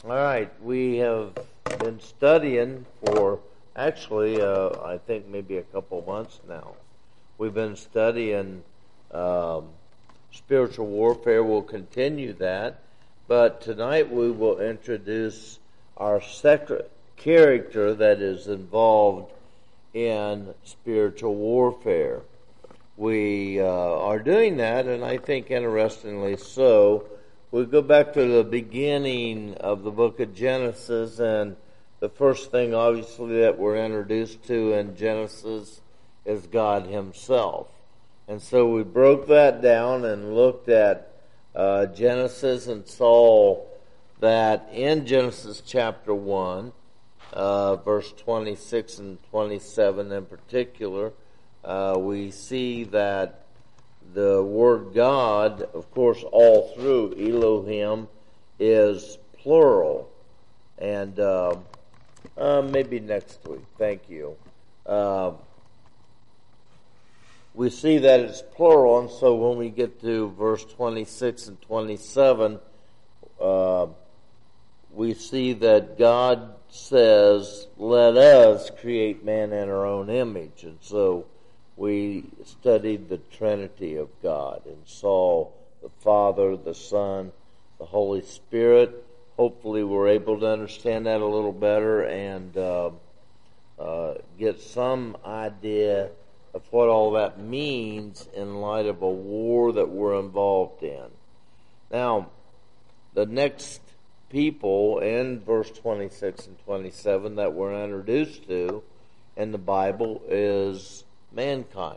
All right, we have been studying for I think maybe a couple months now. We've been studying spiritual warfare. We'll continue that, but tonight we will introduce our second character that is involved in spiritual warfare. We are doing that, and I think interestingly so. We go back to the beginning of the book of Genesis, and the first thing, obviously, that we're introduced to in Genesis is God Himself. And so we broke that down and looked at Genesis and saw that in Genesis chapter 1, verse 26 and 27 in particular, we see that the word God, of course, all through Elohim, is plural. And maybe next week. Thank you. We see that it's plural, and so when we get to verse 26 and 27, we see that God says, "Let us create man in our own image." And so we studied the Trinity of God and saw the Father, the Son, the Holy Spirit. Hopefully we're able to understand that a little better and get some idea of what all that means in light of a war that we're involved in. Now, the next people in verse 26 and 27 that we're introduced to in the Bible is mankind.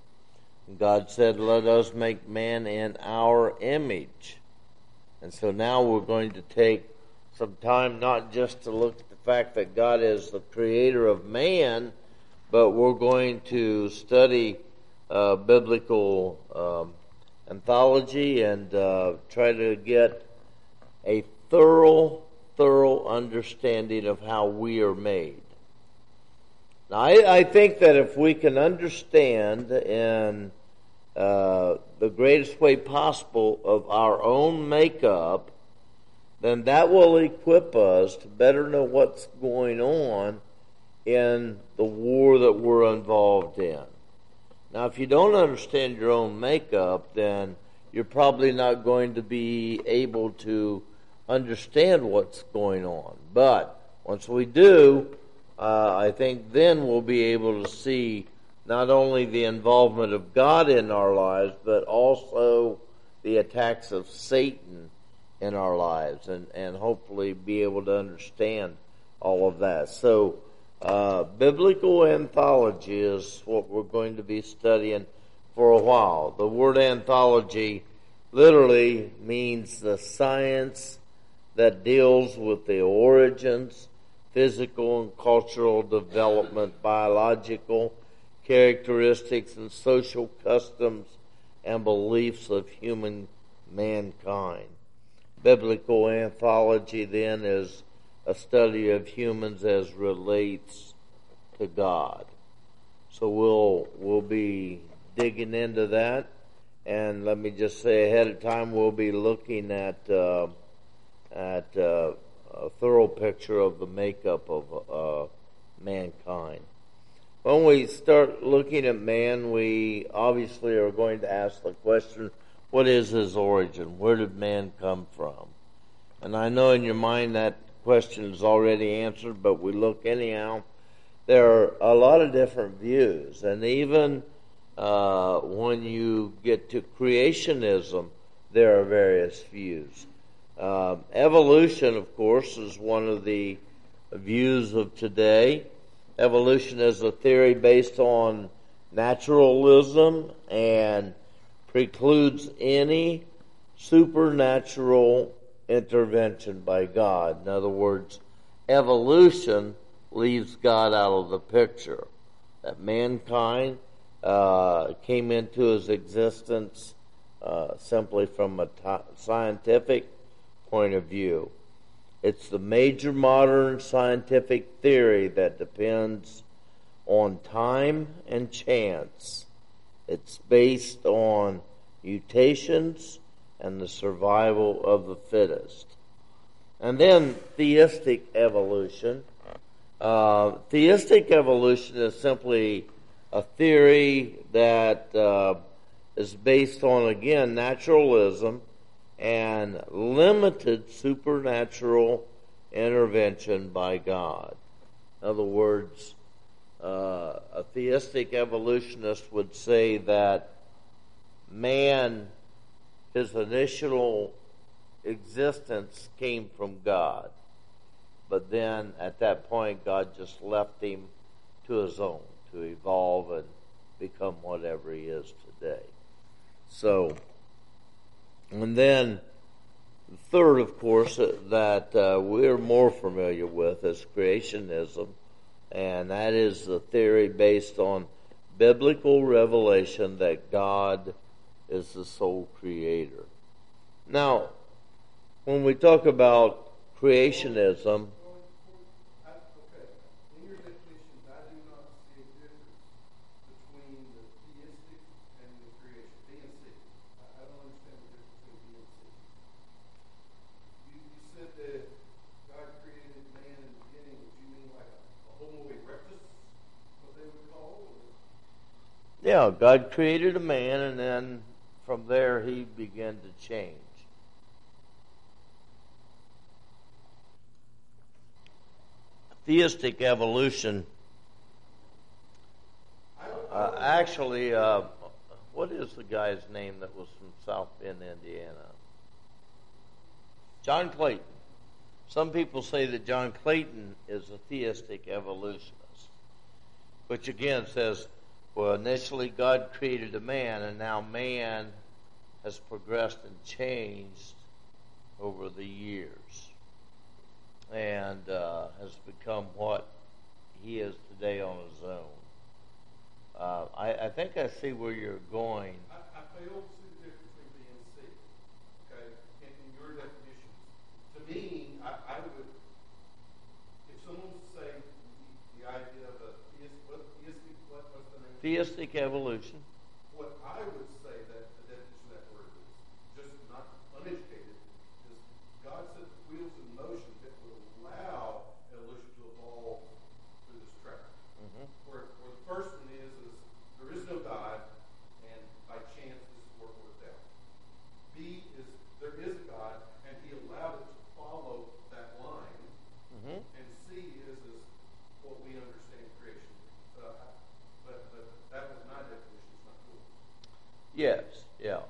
God said, "Let us make man in our image." And so now we're going to take some time not just to look at the fact that God is the creator of man, but we're going to study biblical anthology and try to get a thorough understanding of how we are made. Now, I think that if we can understand in the greatest way possible of our own makeup, then that will equip us to better know what's going on in the war that we're involved in. Now, if you don't understand your own makeup, then you're probably not going to be able to understand what's going on. But once we do, I think then we'll be able to see not only the involvement of God in our lives, but also the attacks of Satan in our lives, and hopefully be able to understand all of that. So, biblical anthology is what we're going to be studying for a while. The word anthology literally means the science that deals with the origins, physical and cultural development, biological characteristics, and social customs and beliefs of human mankind. Biblical anthology, then, is a study of humans as relates to God. So we'll be digging into that, and let me just say ahead of time, we'll be looking at a thorough picture of the makeup of mankind. When we start looking at man, we obviously are going to ask the question, what is his origin? Where did man come from? And I know in your mind that question is already answered, but we look anyhow. There are a lot of different views, and even when you get to creationism, there are various views. Evolution, of course, is one of the views of today. Evolution is a theory based on naturalism and precludes any supernatural intervention by God. In other words, evolution leaves God out of the picture. That mankind came into his existence simply from a scientific point of view. It's the major modern scientific theory that depends on time and chance. It's based on mutations and the survival of the fittest. And then theistic evolution. Theistic evolution is simply a theory that is based on, again, naturalism and limited supernatural intervention by God. In other words, a theistic evolutionist would say that man, his initial existence came from God. But then at that point, God just left him to his own, to evolve and become whatever he is today. So, and then the third, of course, that we're more familiar with is creationism, and that is the theory based on biblical revelation that God is the sole creator. Now, when we talk about creationism, yeah, God created a man, and then from there he began to change. Theistic evolution. Actually, what is the guy's name that was from South Bend, Indiana? John Clayton. Some people say that John Clayton is a theistic evolutionist, which again says, well, initially God created a man, and now man has progressed and changed over the years and has become what he is today on his own. I think I see where you're going. I fail to see the difference between B and C, okay, in your definitions. To me, I would, if someone was to say the idea of a what's the name? Theistic evolution. What I would say that the definition of that word is, just not uneducated, is God set the wheels in motion that would allow evolution to evolve through this track. Mm-hmm. Where the first one is there is no God, and by chance this is what worked out. B is there is a God, and he allowed it to follow that line. Mm-hmm. And C is what we understand creation. But that was my definition. It's not cool. Yes, yeah.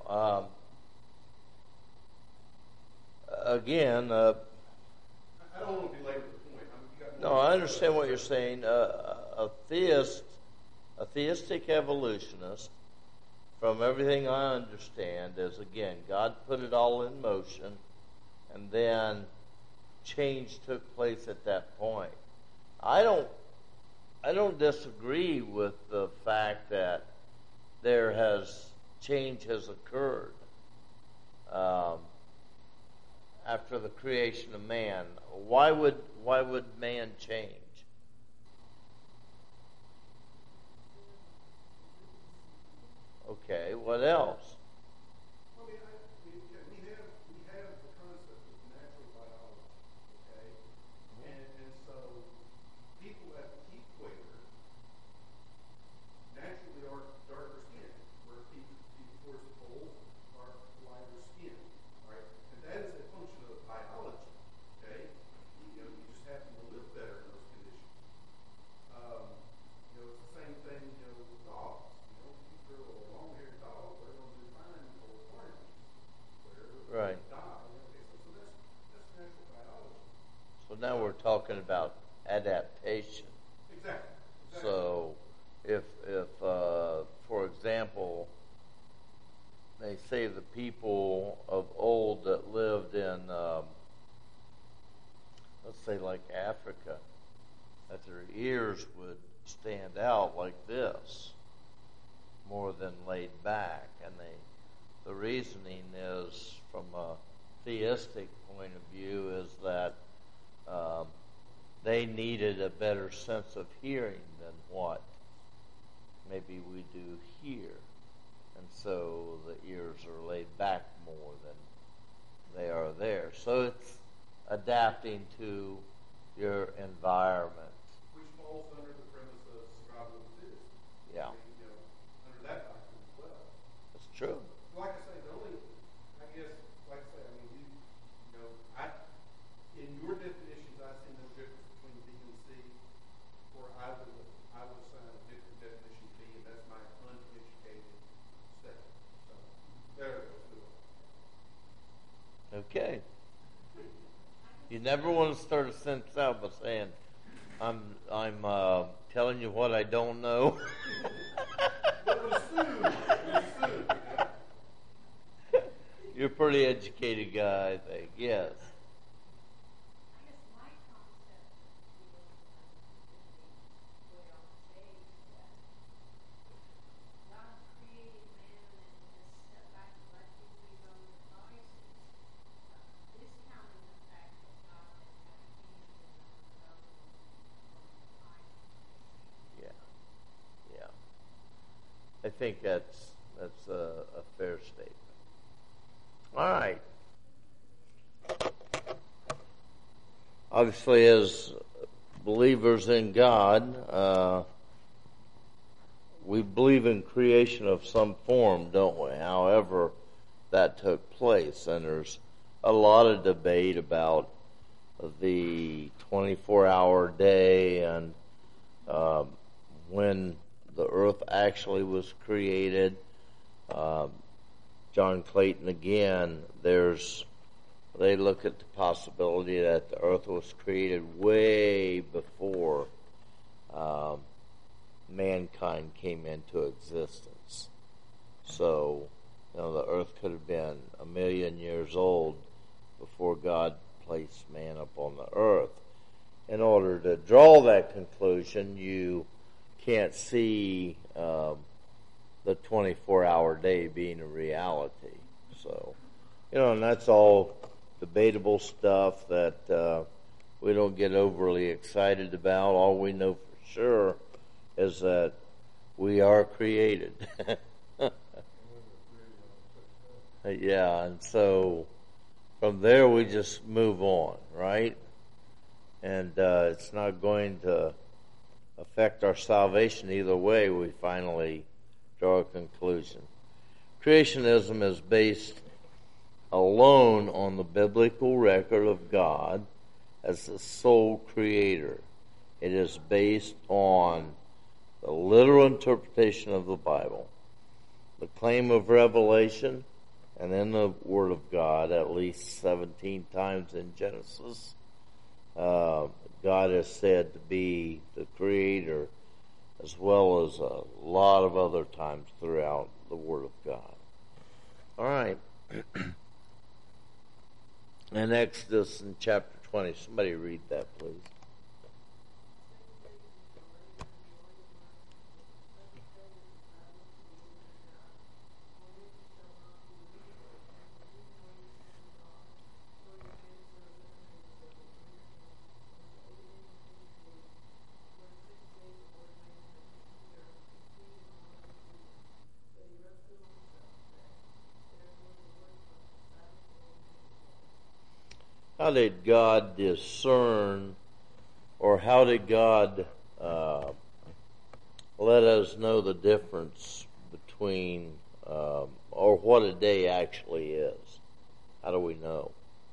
Again, I don't want to belabor the point. no, I understand what you're saying. A theistic evolutionist, from everything I understand, is again God put it all in motion, and then change took place at that point. I don't disagree with the fact that change has occurred after the creation of man. Why would man change? Okay, what else? Well, we have the concept of natural biology, okay? And so people at the equator naturally are darker skin, where people towards the poles are lighter skin, right? And that is a function of biology, okay? You just happen to live better in those conditions. It's the same thing, with dogs. If you're a long-haired dog, they're going to do fine in cold climates. Right. So that's natural biology. So now we're talking about adaptation. Exactly. So if for example, they say the people of old that lived in, let's say like Africa, that their ears would stand out like this, more than laid back, and the reasoning is, from a theistic point of view, is that they needed a better sense of hearing than what maybe we do here, and so the ears are laid back more than they are there. So it's adapting to your environment. Which falls under the premise of survival of the fittest. Yeah. I mean, under that doctrine as well. That's true. Like I say, in your definitions, I see no difference between B and C, or I would assign a different definition to B, and that's my uneducated statement. So, there it goes. Okay. You never want to start a sentence out by saying, I'm telling you what I don't know. You're a pretty educated guy, I think. Yes. I think that's a fair statement. All right. Obviously, as believers in God, we believe in creation of some form, don't we? However that took place, and there's a lot of debate about the 24-hour day and when the earth actually was created. John Clayton again, they look at the possibility that the earth was created way before mankind came into existence. So, the earth could have been 1 million years old before God placed man upon the earth. In order to draw that conclusion, you can't see the 24-hour day being a reality. So, and that's all debatable stuff that we don't get overly excited about. All we know for sure is that we are created. Yeah, and so from there we just move on, right? And it's not going to affect our salvation either way. We finally draw a conclusion. Creationism is based alone on the biblical record of God as the sole creator. It is based on the literal interpretation of the Bible, the claim of revelation, and in the Word of God, at least 17 times in Genesis, God is said to be the creator, as well as a lot of other times throughout the Word of God. All right. In Exodus in chapter 20, somebody read that, please. How did God discern, or how did God let us know the difference between, or what a day actually is? How do we know?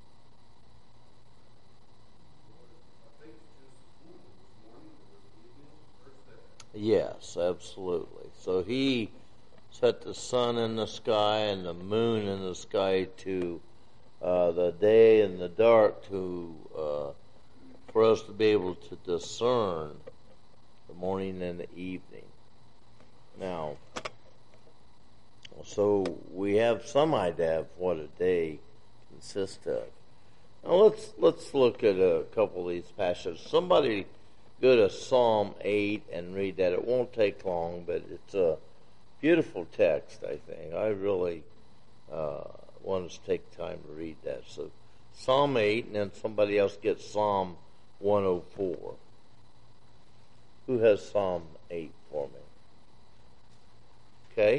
Yes, absolutely. So He set the sun in the sky and the moon in the sky to the day and the dark for us to be able to discern the morning and the evening. Now, so we have some idea of what a day consists of. Now let's look at a couple of these passages. Somebody go to Psalm 8 and read that. It won't take long, but it's a beautiful text, I think. I really want us to take time to read that. So Psalm 8, and then somebody else gets Psalm 104. Who has Psalm 8 for me? Okay.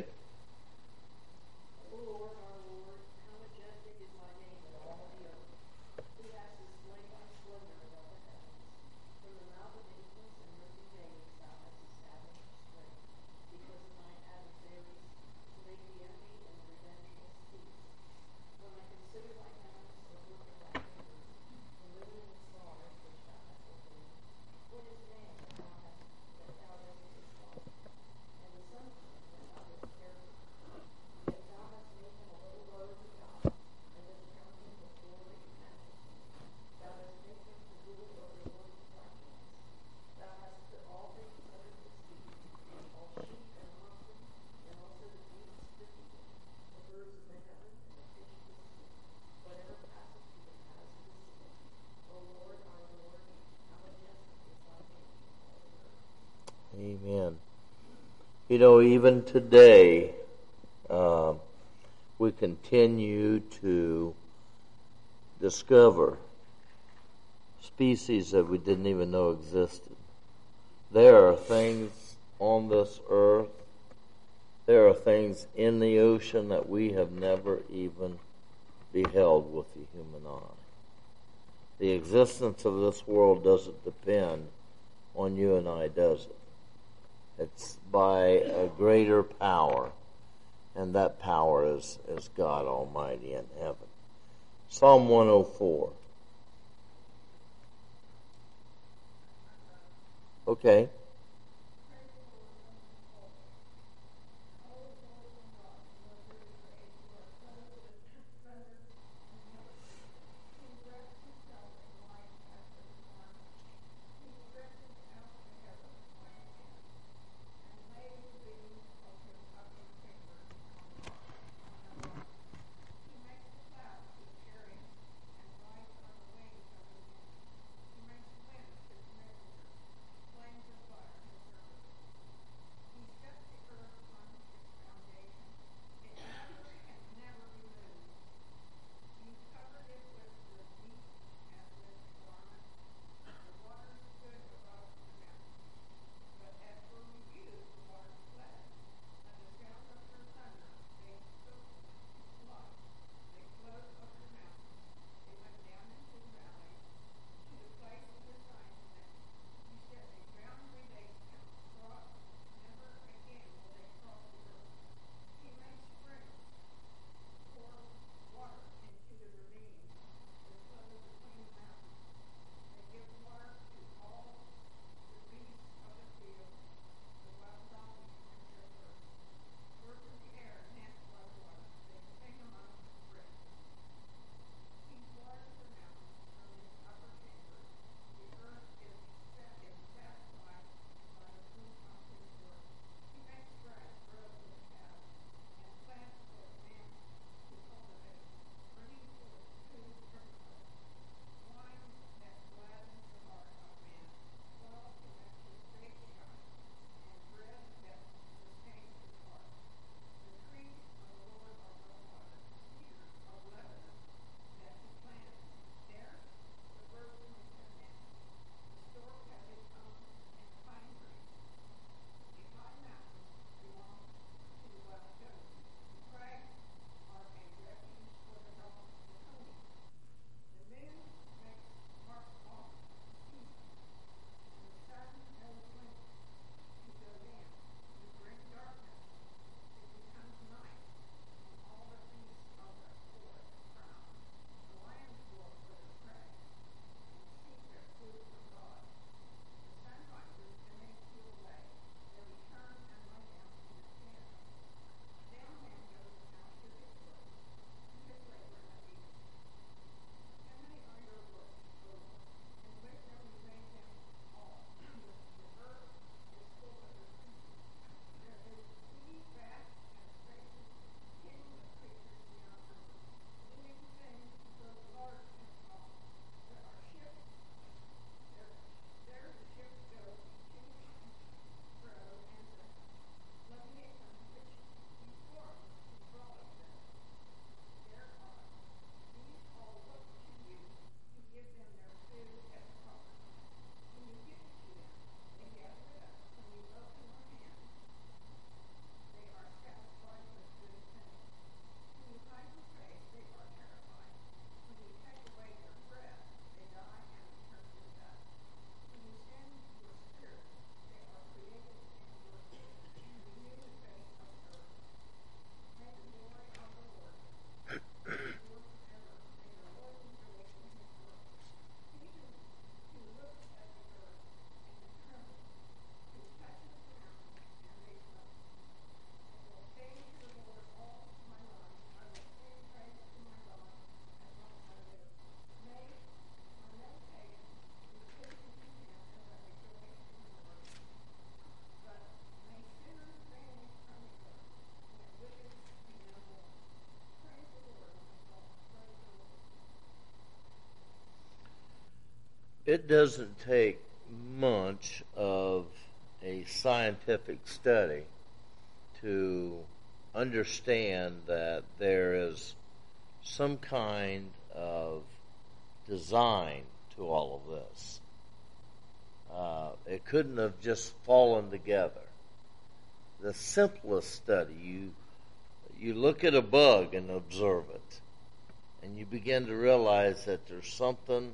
O Lord, our Lord, how majestic is thy name in all the earth. Who has displayed Even today, uh, we continue to discover species that we didn't even know existed. There are things on this earth, there are things in the ocean that we have never even beheld with the human eye. The existence of this world doesn't depend on you and I, does it? It's by a greater power, and that power is God Almighty in heaven. Psalm 104. Okay. It doesn't take much of a scientific study to understand that there is some kind of design to all of this. It couldn't have just fallen together. The simplest study, you look at a bug and observe it, and you begin to realize that there's something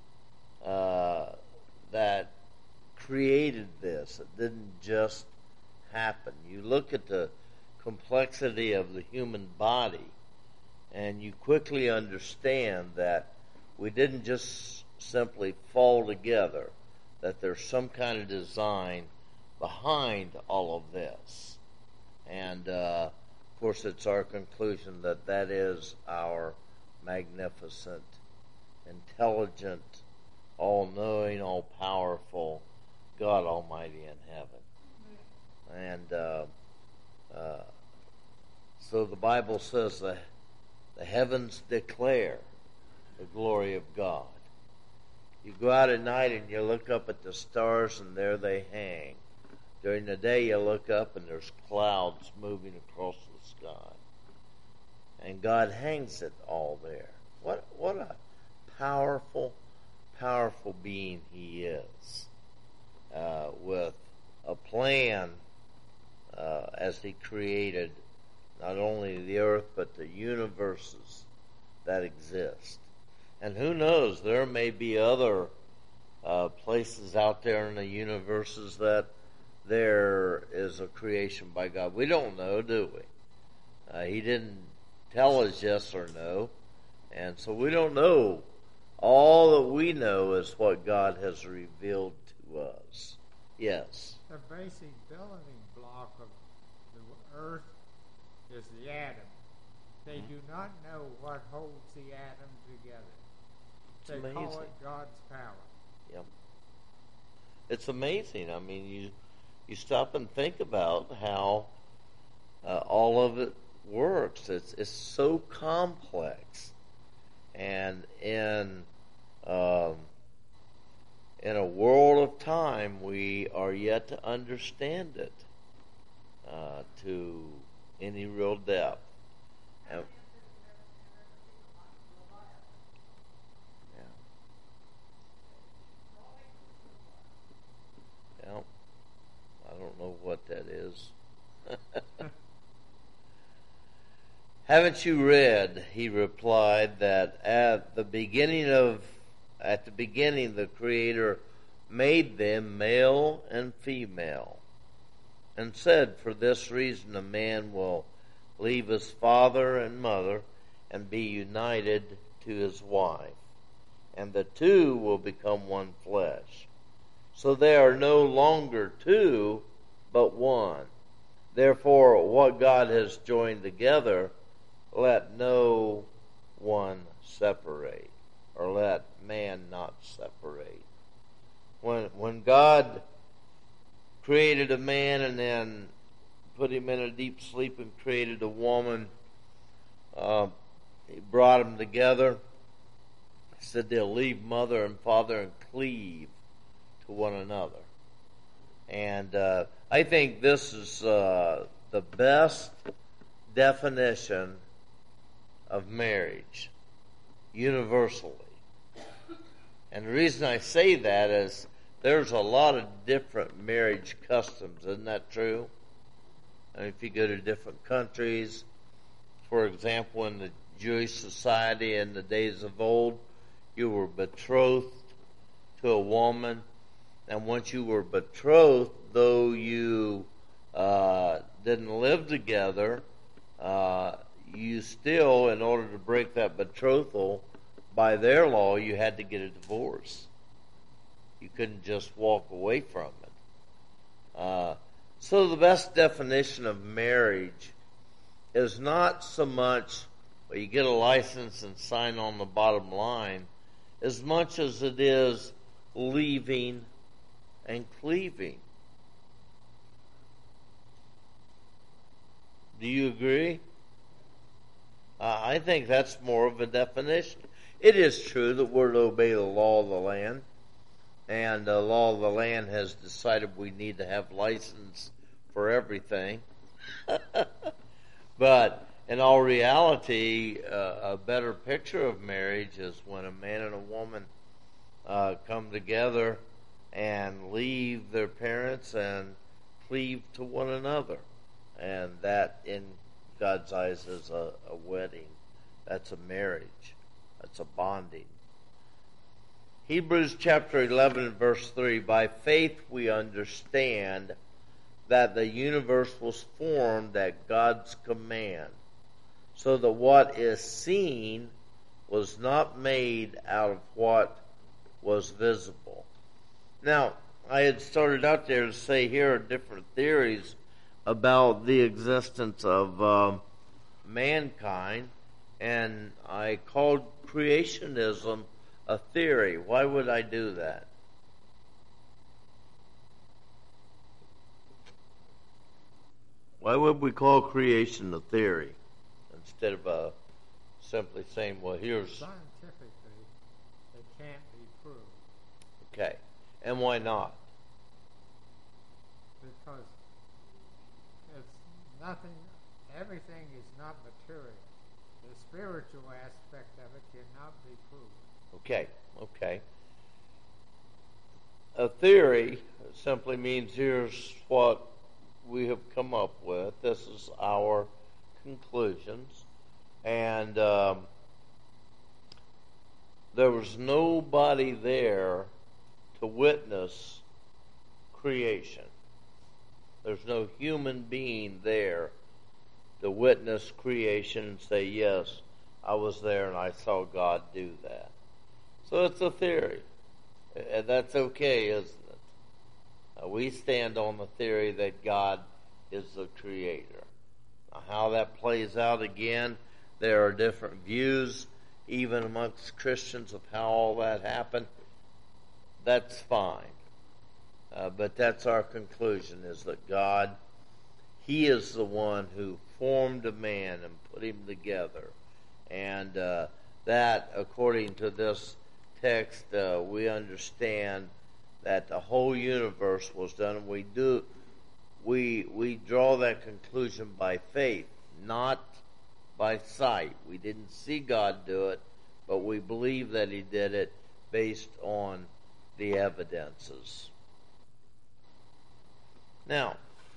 that created this. It didn't just happen. You look at the complexity of the human body, and you quickly understand that we didn't just simply fall together, that there's some kind of design behind all of this. And, of course, it's our conclusion that that is our magnificent, intelligent, all-knowing, all-powerful God Almighty in heaven. And so the Bible says the heavens declare the glory of God. You go out at night and you look up at the stars and there they hang. During the day you look up and there's clouds moving across the sky. And God hangs it all there. What a powerful, powerful being He is. With a plan as He created not only the earth but the universes that exist. And who knows, there may be other places out there in the universes that there is a creation by God. We don't know, do we? He didn't tell us yes or no. And so we don't know. All that we know is what God has revealed to us. Yes. The basic building block of the earth is the atom. They do not know what holds the atom together. They call it God's power. Yep. It's amazing. I mean, you stop and think about how all of it works. It's so complex, and in a world of time, we are yet to understand it to any real depth. I don't know what that is. Haven't you read, he replied, that at the beginning the Creator made them male and female, and said, for this reason a man will leave his father and mother and be united to his wife, and the two will become one flesh. So they are no longer two, but one. Therefore, what God has joined together, let no one separate, or let man not separate. When God created a man and then put him in a deep sleep and created a woman, He brought them together. He said they'll leave mother and father and cleave to one another. And I think this is the best definition of marriage, universally. And the reason I say that is there's a lot of different marriage customs, isn't that true? And if you go to different countries, for example, in the Jewish society in the days of old, you were betrothed to a woman, and once you were betrothed, though you didn't live together, you still, in order to break that betrothal, by their law, you had to get a divorce. You couldn't just walk away from it. So the best definition of marriage is not so much, well, you get a license and sign on the bottom line, as much as it is leaving and cleaving. Do you agree? I think that's more of a definition. It is true that we're to obey the law of the land, and the law of the land has decided we need to have license for everything. But in all reality, a better picture of marriage is when a man and a woman come together and leave their parents and cleave to one another. And that, in God's eyes, is a wedding. That's a marriage. That's a bonding. Hebrews chapter 11 verse 3, by faith we understand that the universe was formed at God's command, so that what is seen was not made out of what was visible. Now, I had started out there to say here are different theories about the existence of mankind, and I called creationism a theory. Why would I do that? Why would we call creation a theory instead of simply saying, well, here's... Scientifically, it can't be proved. Okay. And why not? Because it's nothing, everything is not material. The spiritual aspect of it cannot be proved. Okay. A theory simply means here's what we have come up with. This is our conclusions. And there was nobody there to witness creation. There's no human being there to witness creation and say, yes, I was there and I saw God do that. So it's a theory. And that's okay, isn't it? We stand on the theory that God is the creator. Now, how that plays out again, there are different views, even amongst Christians, of how all that happened. That's fine. But that's our conclusion, is that God, He is the one who formed a man and put him together. And that, according to this text, we understand that the whole universe was done. We draw that conclusion by faith, not by sight. We didn't see God do it, but we believe that He did it based on the evidences. Now,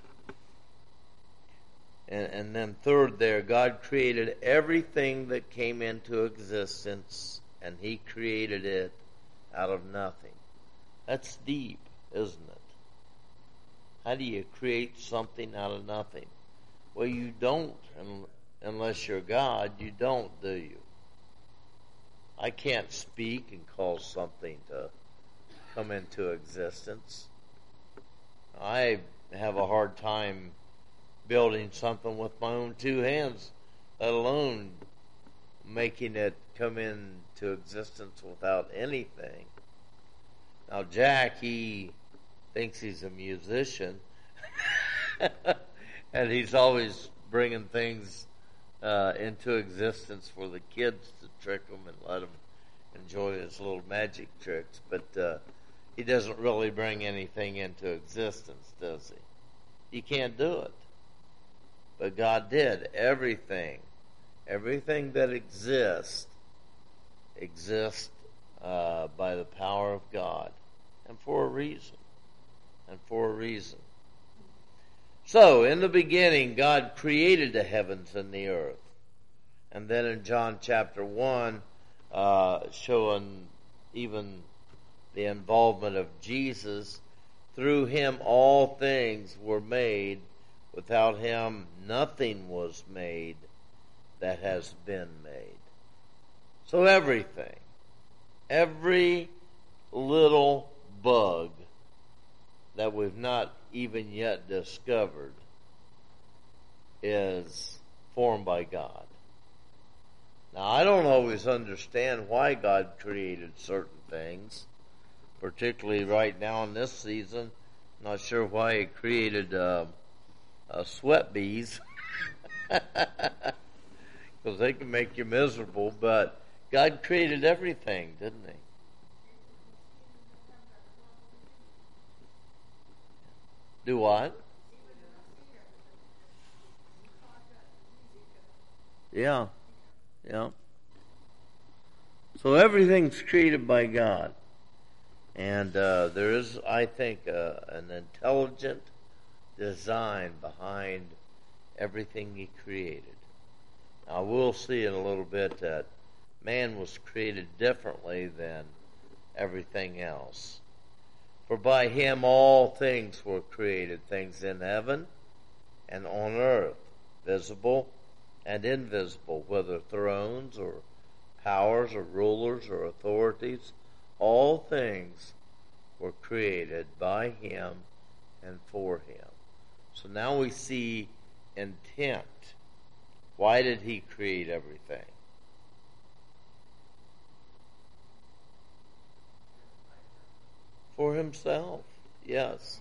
and then third there, God created everything that came into existence, and He created it out of nothing. That's deep, isn't it? How do you create something out of nothing? Well, you don't, unless you're God, you don't, do you? I can't speak and cause something to come into existence. I have a hard time building something with my own two hands, let alone making it come into existence without anything. Now, Jack, he thinks he's a musician, and he's always bringing things into existence for the kids to trick them and let them enjoy his little magic tricks, but he doesn't really bring anything into existence, does he? He can't do it. But God did. Everything that exists by the power of God, and for a reason. So, in the beginning, God created the heavens and the earth. And then in John chapter 1, showing even the involvement of Jesus, through Him all things were made. Without Him, nothing was made that has been made. So everything, every little bug that we've not even yet discovered is formed by God. Now, I don't always understand why God created certain things, particularly right now in this season. I'm not sure why He created sweat bees, because they can make you miserable, but God created everything, didn't He? Do what? Yeah. Yeah. So everything's created by God. And there is, I think, an intelligent design behind everything He created. Now, we'll see in a little bit that man was created differently than everything else. For by Him all things were created, things in heaven and on earth, visible and invisible, whether thrones or powers or rulers or authorities. All things were created by Him and for Him. So now we see intent. Why did He create everything? For Himself, yes.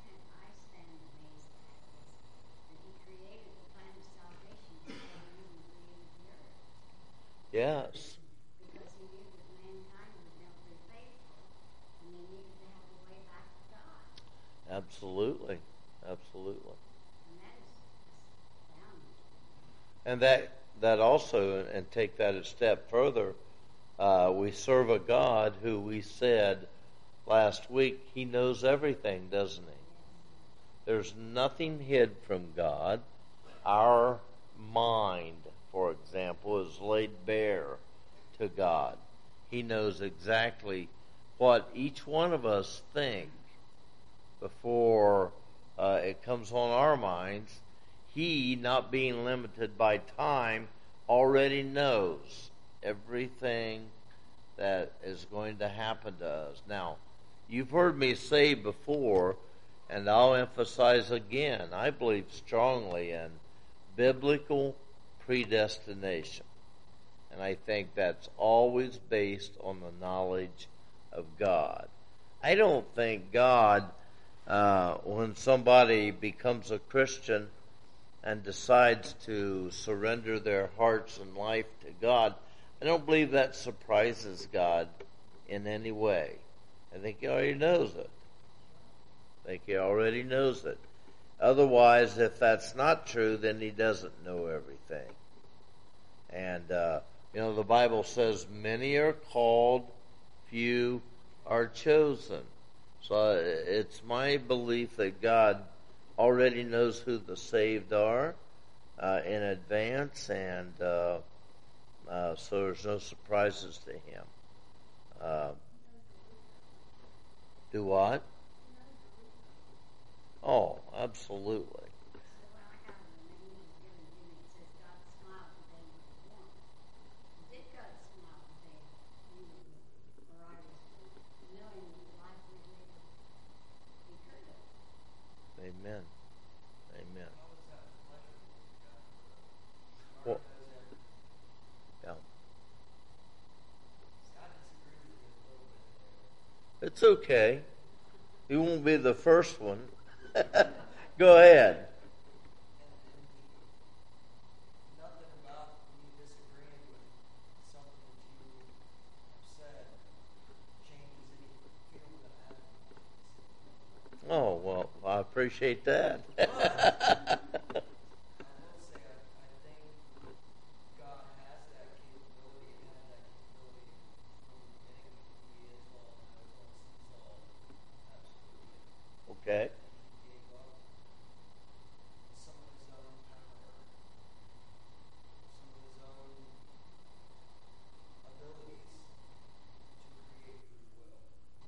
Yes. Because He knew that mankind was never be faithful, and they needed to have a way back to God. Absolutely. Absolutely. And that is astounding. And that also, and take that a step further, we serve a God who we said last week, He knows everything, doesn't He? There's nothing hid from God. Our mind, for example, is laid bare to God. He knows exactly what each one of us think before it comes on our minds. He, not being limited by time, already knows everything that is going to happen to us. Now, you've heard me say before, and I'll emphasize again, I believe strongly in biblical predestination. And I think that's always based on the knowledge of God. I don't think God, when somebody becomes a Christian and decides to surrender their hearts and life to God, I don't believe that surprises God in any way. I think He already knows it. Otherwise, if that's not true, then He doesn't know everything. And, the Bible says, many are called, few are chosen. So it's my belief that God already knows who the saved are in advance, and so there's no surprises to Him. Do what? Oh, absolutely. Amen. Amen. Well, yeah. It's okay. You won't be the first one. Go ahead. Nothing about me disagreeing with something that you have said changes any feeling that I have. Oh, well, I appreciate that. I will say, I think God has that capability and had that capability from the beginning. He is all knows, all sees all. Absolutely. Okay. He gave up some of His own power, some of His own abilities to create His will.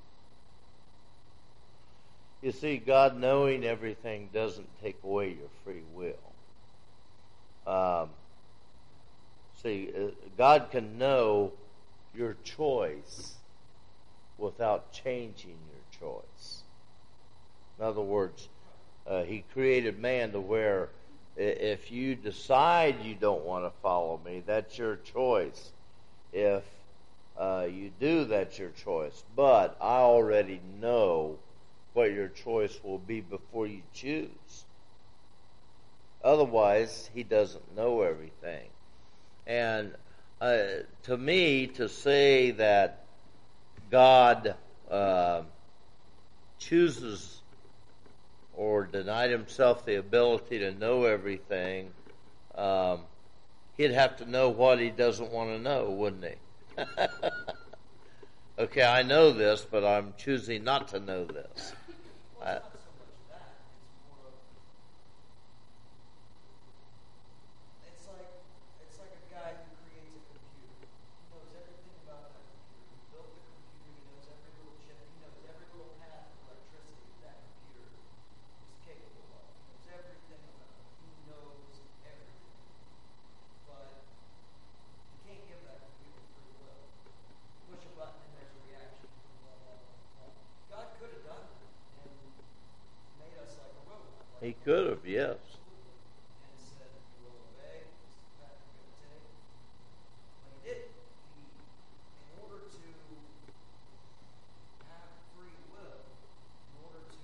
You see, God knowing everything doesn't take away your free will. God can know your choice without changing your choice. In other words, He created man to where if you decide you don't want to follow me, that's your choice. If you do, that's your choice. But I already know what your choice will be before you choose. Otherwise, He doesn't know everything. And to me, to say that God chooses or denied Himself the ability to know everything, he'd have to know what he doesn't want to know, wouldn't he? Okay, I know this, but I'm choosing not to know this. Well, it's not so much that. It's more of, it's like a guy who creates a computer. He knows everything about that computer. He built the computer. He knows every little chip. He knows every little path of electricity that computer is capable of. He knows everything about it. He knows everything. But you can't give that computer free will. Push a button and there's a reaction. God could have done that and made us like a robot. He could have, yes. And said, you will obey, this is the path you're going to take. But he didn't. In order to have free will, in order to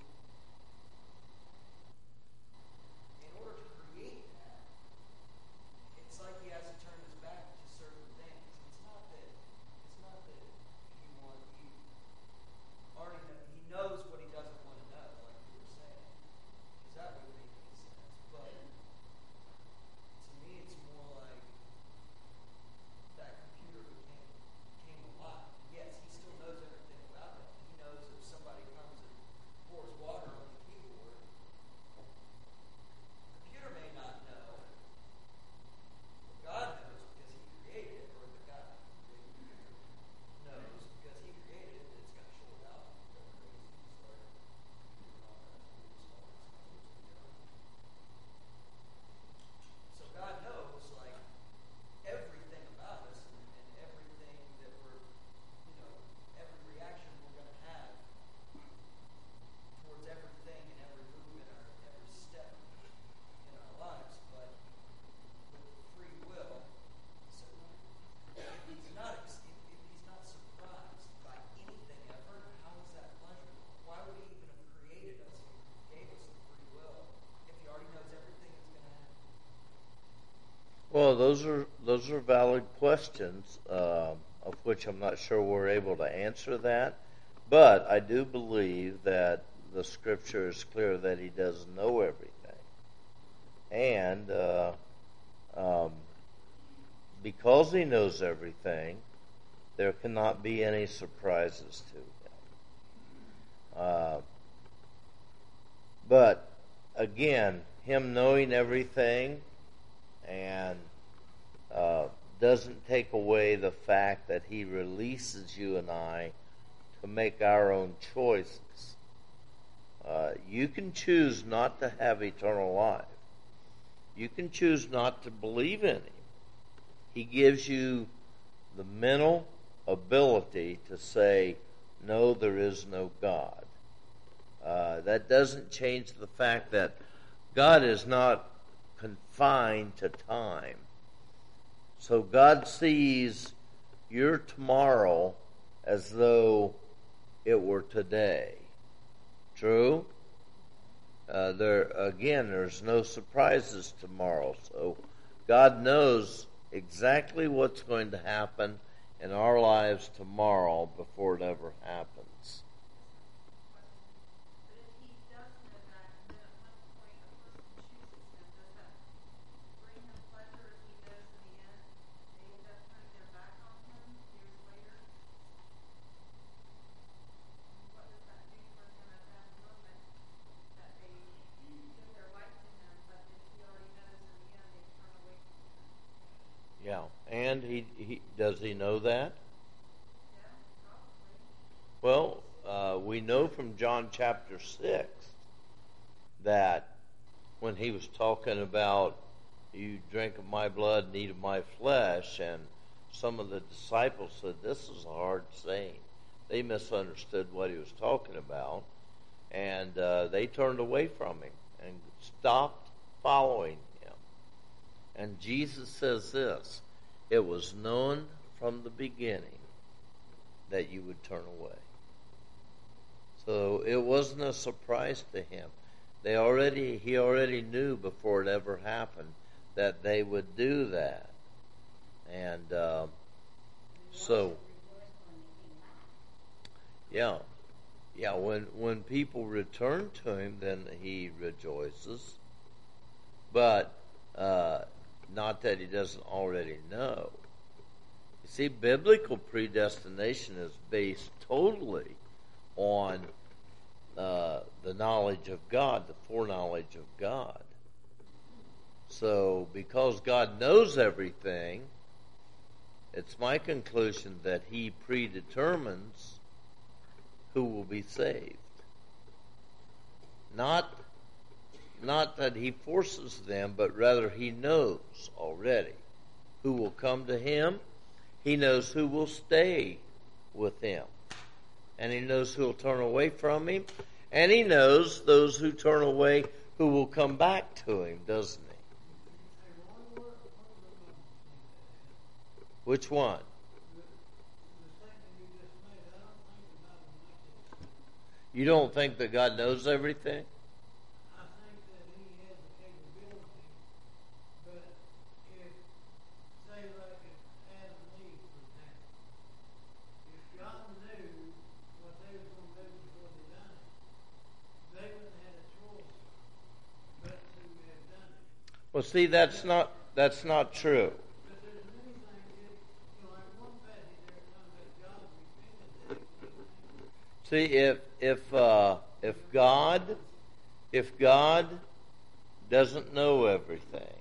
create that, it's like he has to turn his back to certain things. It's not that he already he knows what he doesn't want to know, like you were saying. Because that would make any sense. But to me, it's more like that computer came alive. Yes, he still knows everything about it. He knows if somebody comes and pours water on the keyboard. The computer may not know. God knows because he created it, or the guy knows because he created it. It's got short out. So God knows like everything about us and everything that we're, every reaction we're going to have towards everything and every move in our every step in our lives. But with free will, so if he's not surprised by anything ever, how is that pleasurable? Why would he even have created us and gave us the free will if he already knows everything that's going to happen? Well, those are valid questions, of which I'm not sure we're able to answer that. But I do believe that the Scripture is clear that He does know everything, and because He knows everything, there cannot be any surprises to Him. But again, Him knowing everything and doesn't take away the fact that He releases you and I to make our own choices. You can choose not to have eternal life. You can choose not to believe in Him. He gives you the mental ability to say, no, there is no God. That doesn't change the fact that God is not confined to time. So God sees your tomorrow as though it were today. True? There's no surprises tomorrow. So God knows exactly what's going to happen in our lives tomorrow before it ever happens. But if he does know that, and then at one point a person chooses him, does that bring him pleasure if he knows in the end they end up turning their back on him years later? What does that do for him at that moment that they give their life to him, but if he already knows in the end they turn away from him? Yeah, and he does he know that? Yeah, probably. Well, we know from John chapter 6 that when he was talking about you drink of my blood and eat of my flesh, and some of the disciples said, this is a hard saying. They misunderstood what he was talking about, and they turned away from him and stopped following him. And Jesus says this, it was known from the beginning that you would turn away. So it wasn't a surprise to him. He already knew before it ever happened that they would do that. And when people return to him, then he rejoices. But not that he doesn't already know. You see, biblical predestination is based totally on the knowledge of God, the foreknowledge of God. So, because God knows everything, it's my conclusion that he predetermines who will be saved. Not that he forces them, but rather he knows already who will come to him. He knows who will stay with him. And he knows who will turn away from him. And he knows those who turn away who will come back to him, doesn't he? Which one? You don't think that God knows everything? I think that he has the capability, but if, say, like if Adam and Eve, for example, if God knew what they were going to do before they done it, they wouldn't have had a choice but to have done it. Well, see, that's not true. But there's many things, like one passage there it talks about God repented that. See, if God doesn't know everything,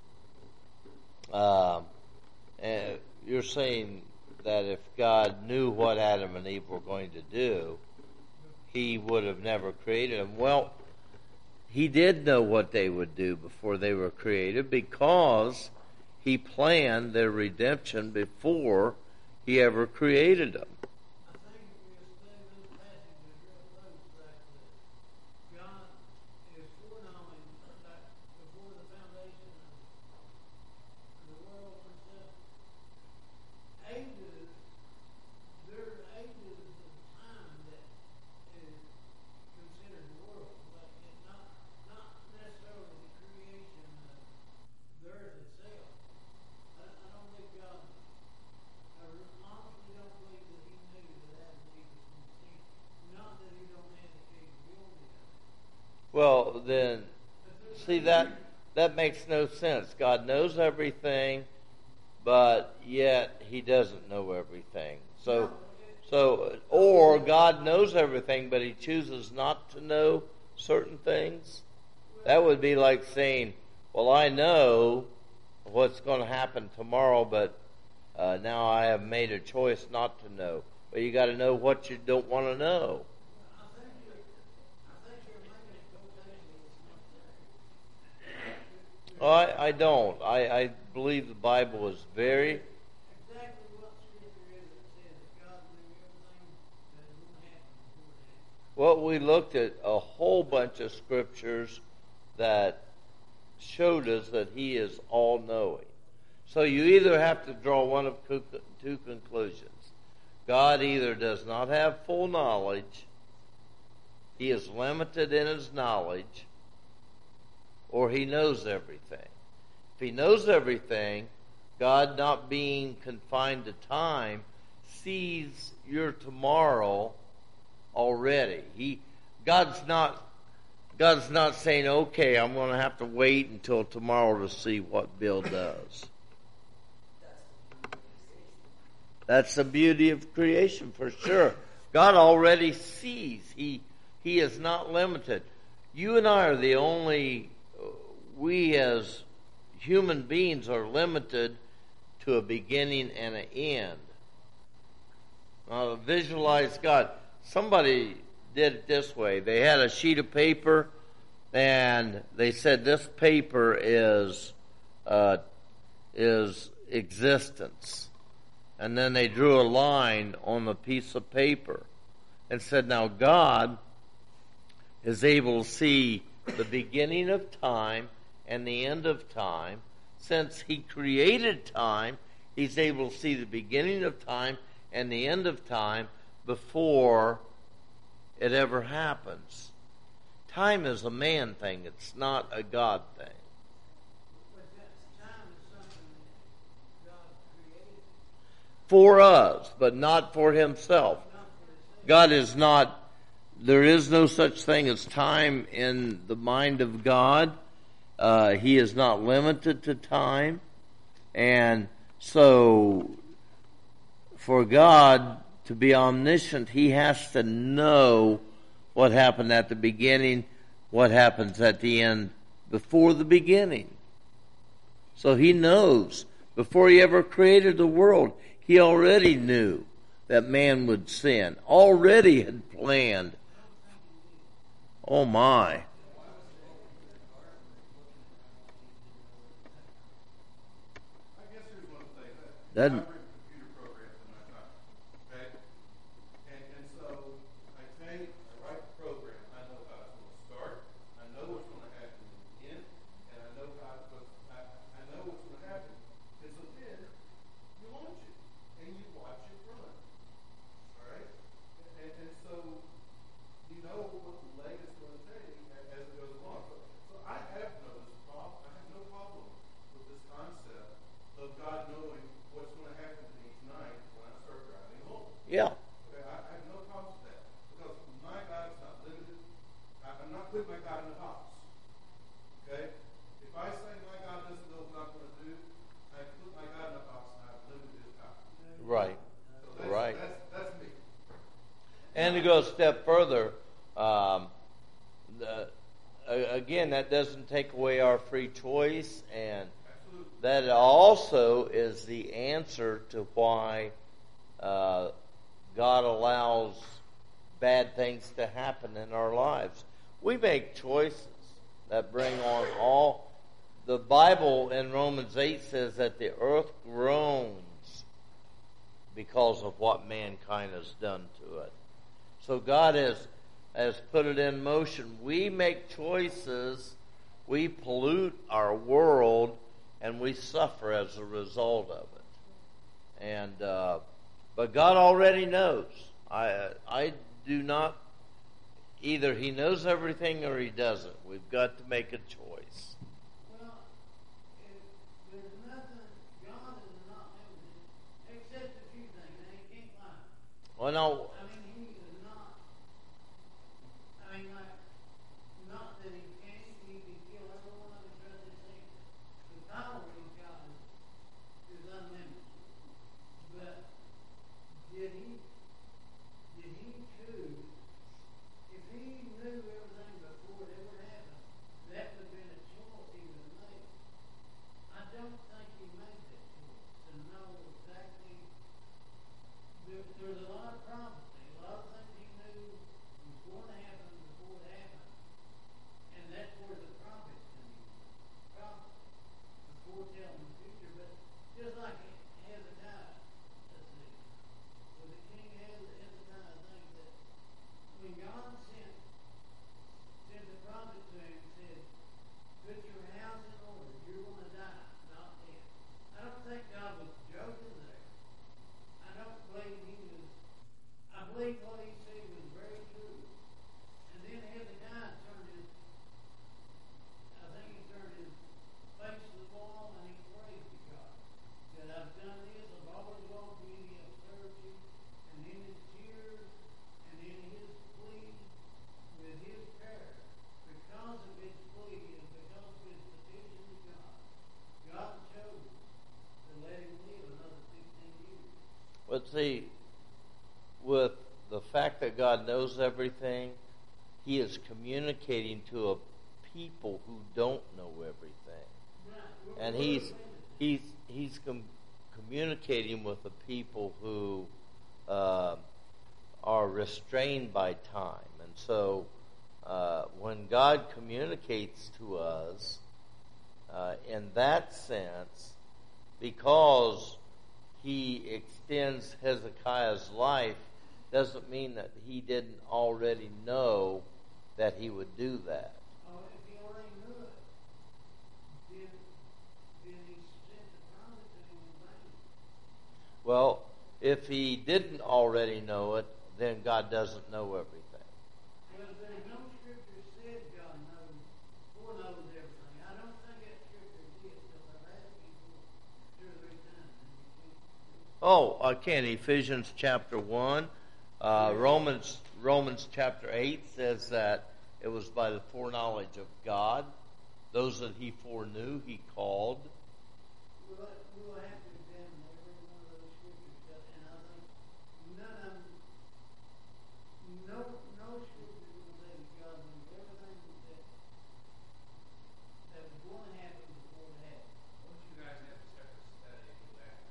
and you're saying that if God knew what Adam and Eve were going to do, he would have never created them. Well, he did know what they would do before they were created, because he planned their redemption before he ever created them. I think if we study those passages real close, that God is foreknowing that before the foundation of the world and stuff, there are ages of time that is considered the world, but it's not necessarily the creation of the earth itself. I don't think God. I honestly don't believe that he knew that Adam and Eve was going to sin. Not that he don't have the capability of it. Well, then, see, that makes no sense. God knows everything, but yet he doesn't know everything. So, or God knows everything, but he chooses not to know certain things. That would be like saying, well, I know what's going to happen tomorrow, but now I have made a choice not to know. But you got to know what you don't want to know. I think you're making a quotation that's not there. I don't. I believe the Bible is very... Exactly what scripture is that says that God knew everything that was going to happen before that. Well, we looked at a whole bunch of scriptures that showed us that he is all-knowing. So you either have to draw one of two conclusions. God either does not have full knowledge, he is limited in his knowledge, or he knows everything. If he knows everything, God, not being confined to time, sees your tomorrow already. God's not saying, okay, I'm going to have to wait until tomorrow to see what Bill does. That's the beauty of creation, for sure. God already sees. He is not limited. You and I are the only, we as human beings are limited to a beginning and an end. Now, visualize God. Somebody did it this way. They had a sheet of paper, and they said this paper is existence. And then they drew a line on the piece of paper and said, now God is able to see the beginning of time and the end of time. Since he created time, he's able to see the beginning of time and the end of time before it ever happens. Time is a man thing. It's not a God thing. But time is something that God created. For us, but not for himself. God is not, there is no such thing as time in the mind of God, He is not limited to time. And so, for God to be omniscient, He has to know what happened at the beginning, what happens at the end, before the beginning. So He knows. Before He ever created the world, He already knew that man would sin. Already had planned. Oh my. I guess here's one thing. That- I've written computer programs in my time, okay? And so I take, I write the program. I know how it's going to start. I know what's going to happen in the end, and I know how it's going to, I know what's going to happen. And so then you launch it and you watch it run. All right? And so you know what the leg is going to take as it goes along. So I have no problem with this concept of God knowing what's going to happen to me tonight when I start driving home. Yeah. Okay, I have no problem with that because my God is not limited. I'm not putting my God in a box. Okay? If I say my God doesn't know what I'm going to do, I put my God in a box and I've limited His power. Right. So Right. That's me. And to go a step further, again, that doesn't take away our free choice, and Absolutely. that also is the answer to why God allows bad things to happen in our lives. We make choices that bring on all. The Bible in Romans 8 says that the earth groans because of what mankind has done to it. So God has put it in motion. We make choices, we pollute our world, and we suffer as a result of it. And but God already knows. I do not. Either He knows everything or He doesn't. We've got to make a choice. Well, there's nothing, God is not limited, except a few things, and He can't lie. Well, no. I mean, He is not, like, not that He can't, He can kill every one of His brothers and sisters. The power He's got is unlimited. But did He choose, if He knew everything before it ever happened, that would have been a choice He would have made. I don't think He made that choice to know exactly. There's a lot of prophecy, a lot of things He knew was going to happen before it happened, and that's where the prophets come in. Prophets, the foretelling the future, but just like Hezekiah, let's see, well, the king Hezekiah thinks that when God sent the prophet to him and said, put your house in order, you're going to die, not dead. I don't think God was joking there. I don't believe he was, I believe what he said was very true. And then Hezekiah turned his face to the wall and he prayed to God. He said, I've done this, I've always walked in His authority, and in His tears, and in His plea, with His prayer, because of His plea and because of His petition to God, God chose to let him live another 15 years. But see, with the fact that God knows everything, He is communicating to a people who don't know everything. Right. And he's communicating with the people who are restrained by time. And so when God communicates to us in that sense, because He extends Hezekiah's life, doesn't mean that He didn't already know that He would do that. Oh, if he already knew it, then he sent the prophet to him in vain. Well, if He didn't already know it, then God doesn't know everything. Well, there's no scripture said God foreknows everything. I don't think that scripture did, because I've asked you 2 or 3 times. Oh, I can. Ephesians chapter 1. Romans chapter 8 says that it was by the foreknowledge of God. Those that he foreknew, he called. We'll have to examine every one of those scriptures, and I think none of them, no scripture will say that God knew everything that was going to happen before it happened. Don't you guys have a separate study for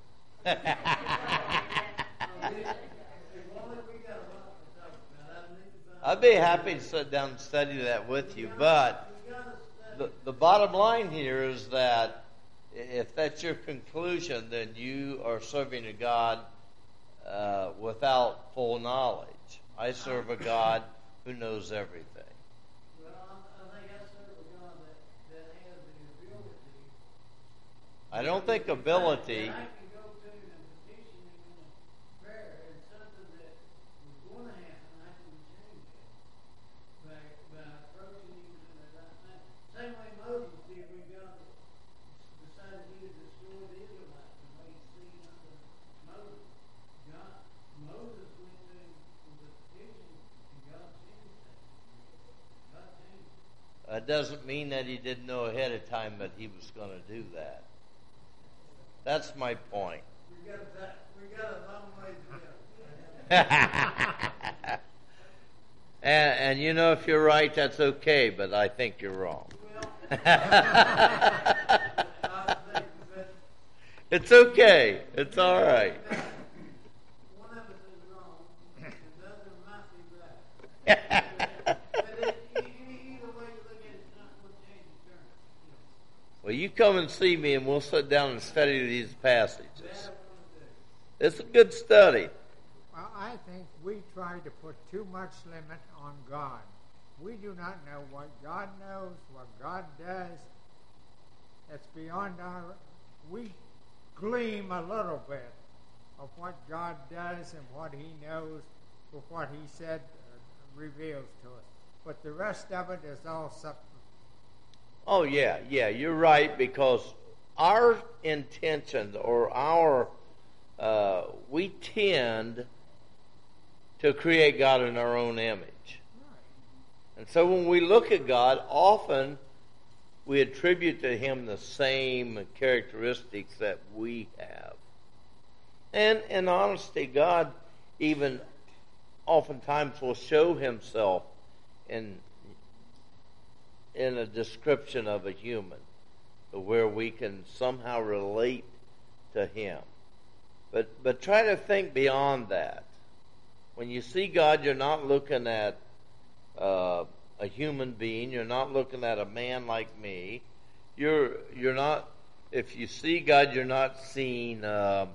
that? If only we got a lot to talk about. I need to find I'd be happy to sit down and study that with you, but we got to study. the bottom line here is that if that's your conclusion, then you are serving a God without full knowledge. I serve a God who knows everything. Well, I think I serve a God that has the ability. I don't think ability. I can go to him and petition him in a prayer, and something that was going to happen, I can change it by approaching him in the right manner. Same way Moses did when God decided he would destroy the Israelites, and they seen unto Moses. Moses went to him with a petition, and God changed that. God changed it. That doesn't mean that he didn't know ahead of time that he was going to do that. That's my point. We got a long way to go. And you know, if you're right, that's okay, but I think you're wrong. I think that It's okay. It's all right. one of us is wrong, and the other might be right. But either way you look at it, it's not going to change the current. Well, you come and see me, and we'll sit down and study these passages. That I want to do. It's a good study. Well, I think we try to put too much limit on God. We do not know what God knows, what God does. It's beyond our... We gleam a little bit of what God does and what he knows with what he said reveals to us. But the rest of it is all something. Oh, yeah, you're right, because our intention or we tend to create God in our own image. And so when we look at God, often we attribute to him the same characteristics that we have. And in honesty, God even oftentimes will show himself in a description of a human, where we can somehow relate to him. But try to think beyond that. When you see God, you're not looking at a human being. You're not looking at a man like me. You're not. If you see God, you're not seeing a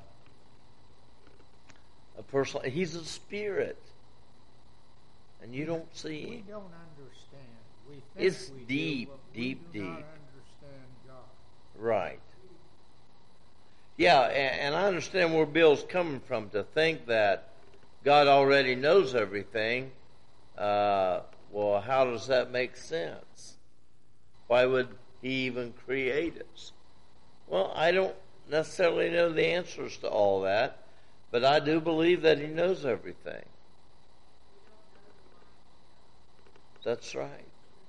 person. He's a spirit, and you don't see him. We don't understand. We think It's we deep, do, but deep, we do not deep. understand God. Right. Yeah, and I understand where Bill's coming from, to think that God already knows everything. Well, how does that make sense? Why would he even create us? Well, I don't necessarily know the answers to all that, but I do believe that he knows everything. That's right.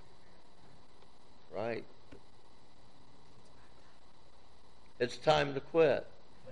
Right. It's time to quit.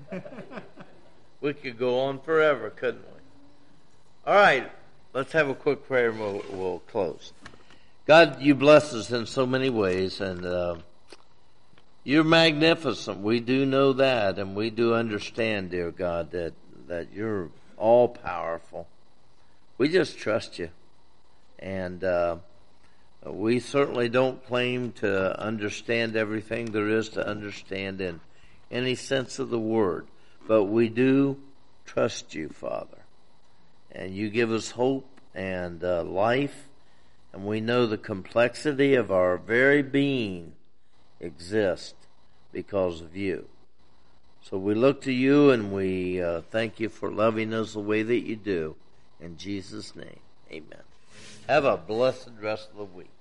We could go on forever, couldn't we? All right, let's have a quick prayer and we'll close. God, you bless us in so many ways, and you're magnificent. We do know that, and we do understand, dear God, that you're all powerful. We just trust you, and we certainly don't claim to understand everything there is to understand in any sense of the word, but we do trust you, Father, and you give us hope and life, and we know the complexity of our very being exists because of you. So we look to you, and we thank you for loving us the way that you do. In Jesus' name, amen. Have a blessed rest of the week.